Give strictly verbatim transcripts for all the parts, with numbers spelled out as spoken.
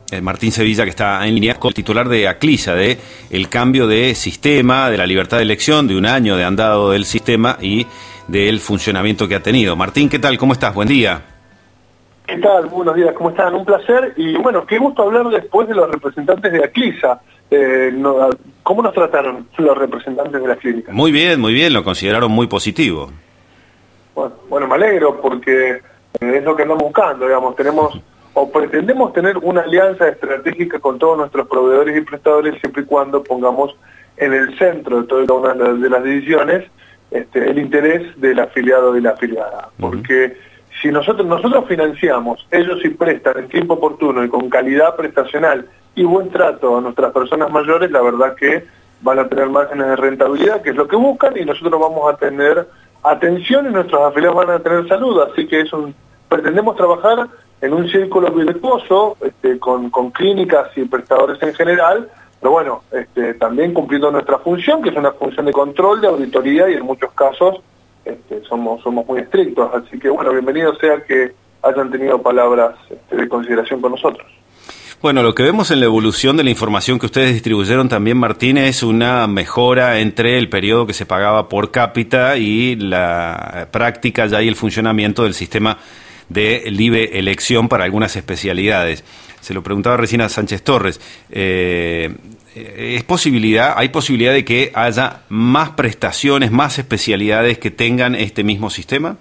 eh, Martín Sevilla, que está en línea, con el titular de Aclisa, de el cambio de sistema, de la libertad de elección, de un año de andado del sistema y del funcionamiento que ha tenido. Martín, ¿qué tal? ¿Cómo estás? Buen día. ¿Qué tal? Buenos días, ¿cómo están? Un placer y bueno, qué gusto hablar después de los representantes de Aclisa. Eh, no, ¿Cómo nos trataron los representantes de la clínica? Muy bien, muy bien, lo consideraron muy positivo. Bueno, bueno, me alegro porque es lo que andamos buscando, digamos, tenemos o pretendemos tener una alianza estratégica con todos nuestros proveedores y prestadores siempre y cuando pongamos en el centro de todas una de las decisiones este, el interés del afiliado y la afiliada, porque uh-huh. Si nosotros nosotros financiamos, ellos sí prestan en tiempo oportuno y con calidad prestacional y buen trato a nuestras personas mayores, la verdad que van a tener márgenes de rentabilidad, que es lo que buscan, y nosotros vamos a tener atención y nuestros afiliados van a tener salud, así que es un, pretendemos trabajar en un círculo virtuoso este, con, con clínicas y prestadores en general, pero bueno, este, también cumpliendo nuestra función, que es una función de control, de auditoría y en muchos casos Este, somos somos muy estrictos, así que bueno, bienvenido sea que hayan tenido palabras este, de consideración con nosotros. Bueno, lo que vemos en la evolución de la información que ustedes distribuyeron también, Martín, es una mejora entre el periodo que se pagaba por cápita y la práctica ya y el funcionamiento del sistema de libre elección para algunas especialidades. Se lo preguntaba recién a Sánchez Torres. Eh, ¿Es posibilidad, hay posibilidad de que haya más prestaciones, más especialidades que tengan este mismo sistema?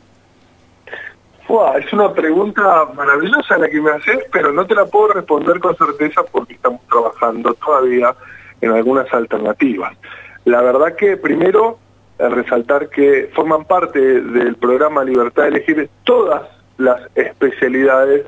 Wow, es una pregunta maravillosa la que me haces, pero no te la puedo responder con certeza porque estamos trabajando todavía en algunas alternativas. La verdad que primero eh, resaltar que forman parte del programa Libertad de Elegir todas las especialidades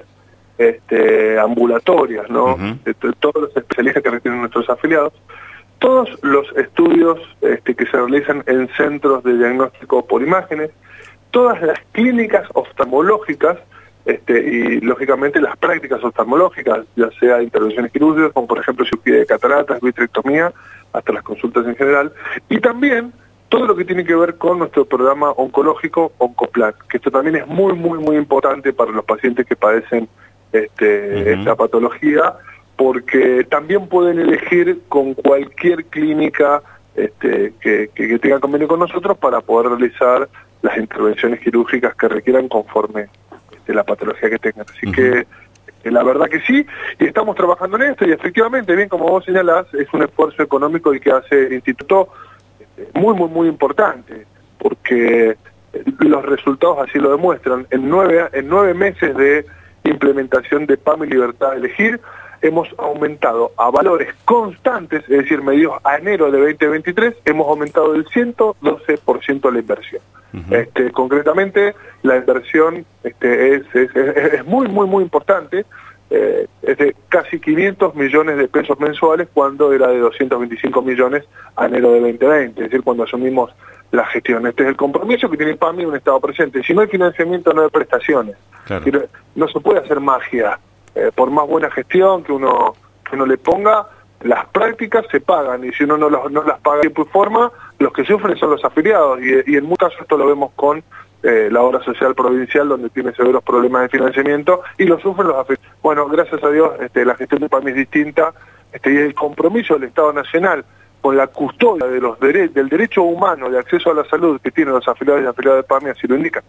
Este, ambulatorias, ¿no? Uh-huh. Este, todos los especialistas que retienen nuestros afiliados, todos los estudios este, que se realizan en centros de diagnóstico por imágenes, todas las clínicas oftalmológicas este, y lógicamente las prácticas oftalmológicas, ya sea intervenciones quirúrgicas, como por ejemplo cirugía de cataratas, vitrectomía, hasta las consultas en general, y también todo lo que tiene que ver con nuestro programa oncológico Oncoplan, que esto también es muy, muy, muy importante para los pacientes que padecen Este, uh-huh. esta patología, porque también pueden elegir con cualquier clínica este, que, que, que tenga convenio con nosotros para poder realizar las intervenciones quirúrgicas que requieran conforme este, la patología que tengan. Así uh-huh. que este, la verdad que sí, y estamos trabajando en esto, y efectivamente, bien como vos señalás, es un esfuerzo económico el que hace el Instituto este, muy, muy, muy importante, porque los resultados así lo demuestran. En nueve, en nueve meses de implementación de P A M y Libertad de Elegir, hemos aumentado a valores constantes, es decir, medidos a enero de veinte veintitrés, hemos aumentado el ciento doce por ciento la inversión. Uh-huh. Este, concretamente, la inversión este, es, es, es, es muy, muy, muy importante, eh, es de casi quinientos millones de pesos mensuales cuando era de doscientos veinticinco millones a enero de veinte veinte, es decir, cuando asumimos la gestión. Este es el compromiso que tiene P A M y un Estado presente. Si no hay financiamiento, no hay prestaciones. Claro. No se puede hacer magia. Eh, por más buena gestión que uno que uno le ponga, las prácticas se pagan, y si uno no, los, no las paga en tiempo y forma, los que sufren son los afiliados, y, y en muchos casos esto lo vemos con eh, la obra social provincial, donde tiene severos problemas de financiamiento, y lo sufren los afiliados. Bueno, gracias a Dios, este, la gestión de P A M es distinta, este, y el compromiso del Estado Nacional con la custodia de los dere- del derecho humano de acceso a la salud que tienen los afiliados y afiliadas de P A M, así lo indica.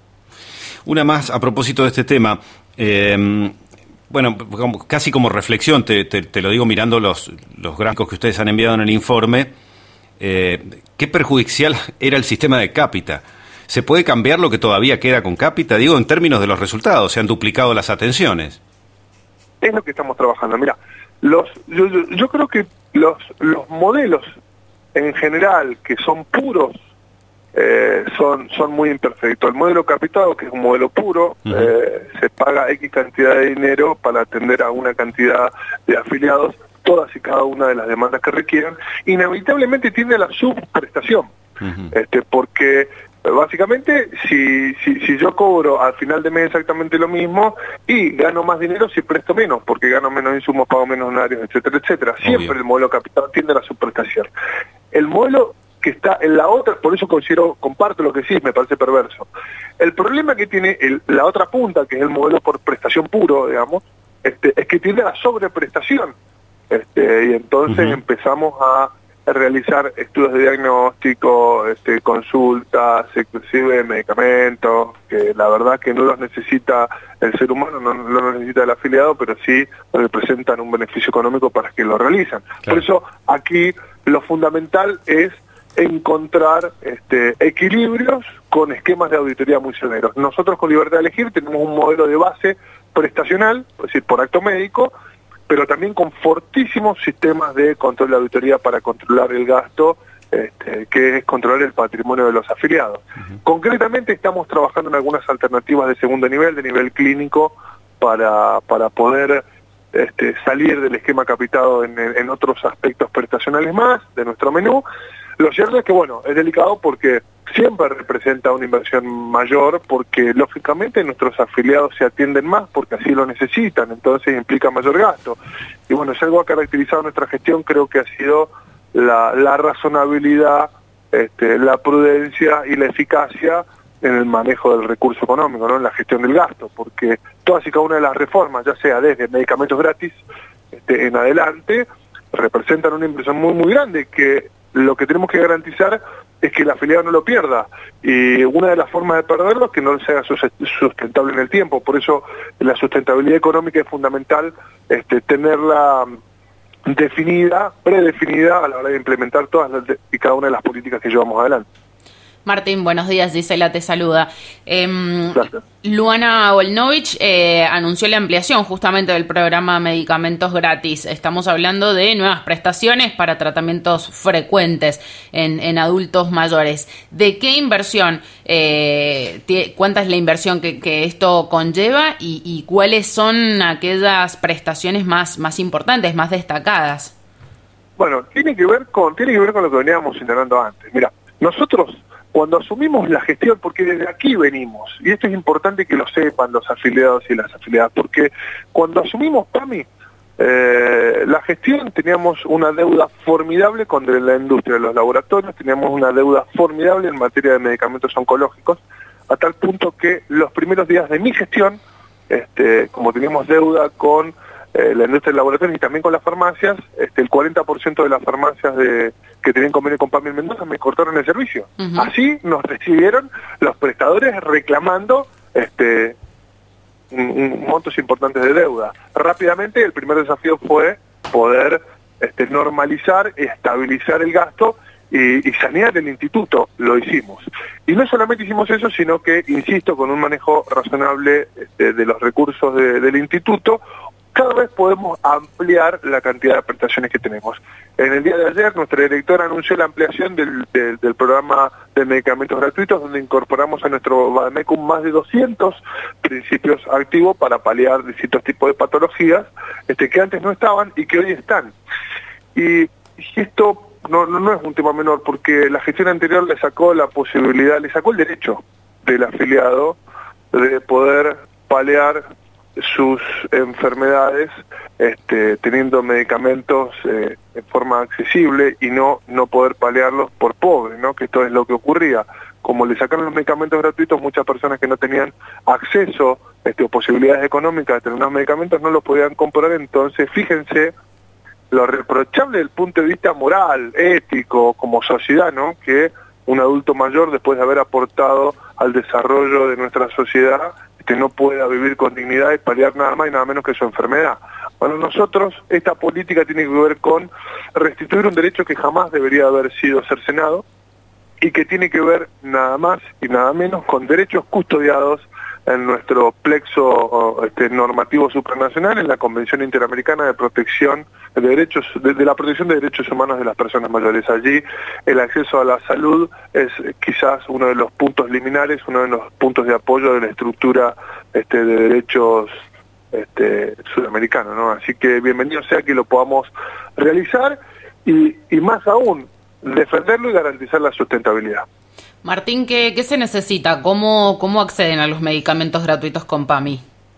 Una más a propósito de este tema. Eh, bueno, como, casi como reflexión, te, te, te lo digo mirando los, los gráficos que ustedes han enviado en el informe, eh, ¿qué perjudicial era el sistema de cápita? ¿Se puede cambiar lo que todavía queda con cápita? Digo, en términos de los resultados, se han duplicado las atenciones. Es lo que estamos trabajando. Mira, los, yo, yo, yo creo que los, los modelos en general que son puros eh, son, son muy imperfectos. El modelo capitado, que es un modelo puro, uh-huh. eh, se paga X cantidad de dinero para atender a una cantidad de afiliados, todas y cada una de las demandas que requieran, inevitablemente tiene la subprestación, uh-huh. este, porque básicamente si, si, si yo cobro al final de mes exactamente lo mismo y gano más dinero si presto menos, porque gano menos insumos, pago menos honorarios, etcétera, etcétera. Siempre Obvio. El modelo capitado tiende a la subprestación. El modelo que está en la otra, por eso considero, comparto lo que sí, me parece perverso. El problema que tiene el, la otra punta, que es el modelo por prestación puro, digamos, este, es que tiene la sobreprestación. Este, y entonces uh-huh. empezamos a realizar estudios de diagnóstico, este, consultas, inclusive medicamentos, que la verdad que no los necesita el ser humano, no, no los necesita el afiliado, pero sí representan un beneficio económico para que lo realizan. Claro. Por eso aquí lo fundamental es encontrar este, equilibrios con esquemas de auditoría muy severos. Nosotros con Libertad de Elegir tenemos un modelo de base prestacional, es decir, por acto médico, pero también con fortísimos sistemas de control de auditoría para controlar el gasto, este, que es controlar el patrimonio de los afiliados. Uh-huh. Concretamente estamos trabajando en algunas alternativas de segundo nivel, de nivel clínico, para, para poder este, salir del esquema capitado en, en otros aspectos prestacionales más de nuestro menú. Lo cierto es que, bueno, es delicado porque siempre representa una inversión mayor, porque lógicamente nuestros afiliados se atienden más porque así lo necesitan, entonces implica mayor gasto. Y bueno, es algo que ha caracterizado nuestra gestión, creo que ha sido la, la razonabilidad, este, la prudencia y la eficacia en el manejo del recurso económico, ¿no? En la gestión del gasto, porque todas y cada una de las reformas, ya sea desde medicamentos gratis este, en adelante, representan una inversión muy muy grande, que lo que tenemos que garantizar es que el afiliado no lo pierda, y una de las formas de perderlo es que no se haga sustentable en el tiempo. Por eso la sustentabilidad económica es fundamental, este, tenerla definida, predefinida a la hora de implementar todas las de, y cada una de las políticas que llevamos adelante. Martín, buenos días, Gisela te saluda. Eh, Luana Volnovich eh, anunció la ampliación justamente del programa Medicamentos Gratis. Estamos hablando de nuevas prestaciones para tratamientos frecuentes en, en adultos mayores. ¿De qué inversión? Eh, ¿Cuánta es la inversión que, que esto conlleva y, y cuáles son aquellas prestaciones más, más importantes, más destacadas? Bueno, tiene que ver con, tiene que ver con lo que veníamos señalando antes. Mira, nosotros cuando asumimos la gestión, porque desde aquí venimos, y esto es importante que lo sepan los afiliados y las afiliadas, porque cuando asumimos PAMI, eh, la gestión teníamos una deuda formidable con la industria de los laboratorios, teníamos una deuda formidable en materia de medicamentos oncológicos, a tal punto que los primeros días de mi gestión, este, como teníamos deuda con eh, la industria de laboratorios y también con las farmacias, este, el cuarenta por ciento de las farmacias de que tenían convenio con PAMI en Mendoza me cortaron el servicio. Uh-huh. Así nos recibieron los prestadores reclamando este, un, un montos importantes de deuda. Rápidamente el primer desafío fue poder este, normalizar, estabilizar el gasto y, y sanear el instituto. Lo hicimos. Y no solamente hicimos eso, sino que, insisto, con un manejo razonable este, de los recursos de, del instituto, cada vez podemos ampliar la cantidad de prestaciones que tenemos. En el día de ayer, nuestra directora anunció la ampliación del, del, del programa de medicamentos gratuitos, donde incorporamos a nuestro Bademecum más de doscientos principios activos para paliar distintos tipos de patologías este, que antes no estaban y que hoy están. Y, y esto no, no, no es un tema menor, porque la gestión anterior le sacó la posibilidad, le sacó el derecho del afiliado de poder paliar sus enfermedades este, teniendo medicamentos eh, en forma accesible y no no poder paliarlos por pobre, ¿no? Que esto es lo que ocurría. Como le sacaron los medicamentos gratuitos, muchas personas que no tenían acceso este, o posibilidades económicas de tener unos medicamentos no los podían comprar. Entonces fíjense lo reprochable desde el punto de vista moral, ético, como sociedad, ¿no? Que un adulto mayor, después de haber aportado al desarrollo de nuestra sociedad, que no pueda vivir con dignidad y paliar nada más y nada menos que su enfermedad. Bueno, nosotros, esta política tiene que ver con restituir un derecho que jamás debería haber sido cercenado y que tiene que ver nada más y nada menos con derechos custodiados en nuestro plexo este, normativo supranacional, en la Convención Interamericana de Protección de Derechos, de, de la Protección de Derechos Humanos de las Personas Mayores. Allí el acceso a la salud es quizás uno de los puntos liminares, uno de los puntos de apoyo de la estructura este, de derechos este, sudamericanos, ¿no? Así que bienvenido sea que lo podamos realizar y, y más aún, defenderlo y garantizar la sustentabilidad. Martín, ¿qué, qué se necesita? ¿Cómo, ¿Cómo acceden a los medicamentos gratuitos con PAMI?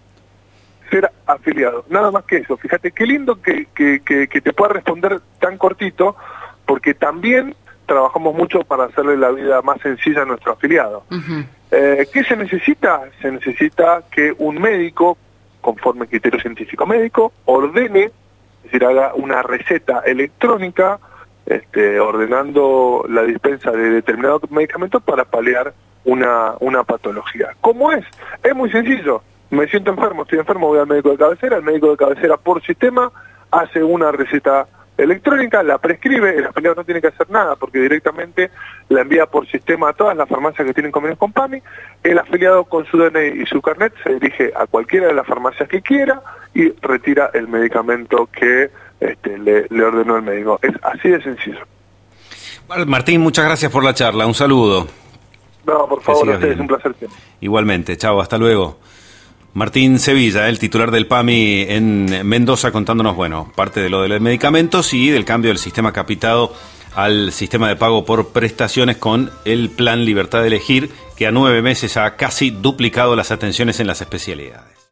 Ser afiliado, nada más que eso. Fíjate, qué lindo que, que, que, que te pueda responder tan cortito, porque también trabajamos mucho para hacerle la vida más sencilla a nuestro afiliado. Uh-huh. eh, ¿Qué se necesita? Se necesita que un médico conforme criterio científico médico, ordene, es decir, haga una receta electrónica, este, ordenando la dispensa de determinado medicamento para paliar una, una patología. ¿Cómo es? Es muy sencillo. Me siento enfermo, estoy enfermo, voy al médico de cabecera, el médico de cabecera por sistema hace una receta electrónica, la prescribe, el afiliado no tiene que hacer nada porque directamente la envía por sistema a todas las farmacias que tienen convenios con PAMI, el afiliado con su D N I y su carnet se dirige a cualquiera de las farmacias que quiera y retira el medicamento que este, le, le ordenó el médico. Es así de sencillo. Martín, muchas gracias por la charla, un saludo. No, por favor, a ustedes, un placer siempre. Igualmente, chao, hasta luego. Martín Sevilla, el titular del PAMI en Mendoza, contándonos, bueno, parte de lo de los medicamentos y del cambio del sistema capitado al sistema de pago por prestaciones con el Plan Libertad de Elegir, que a nueve meses ha casi duplicado las atenciones en las especialidades.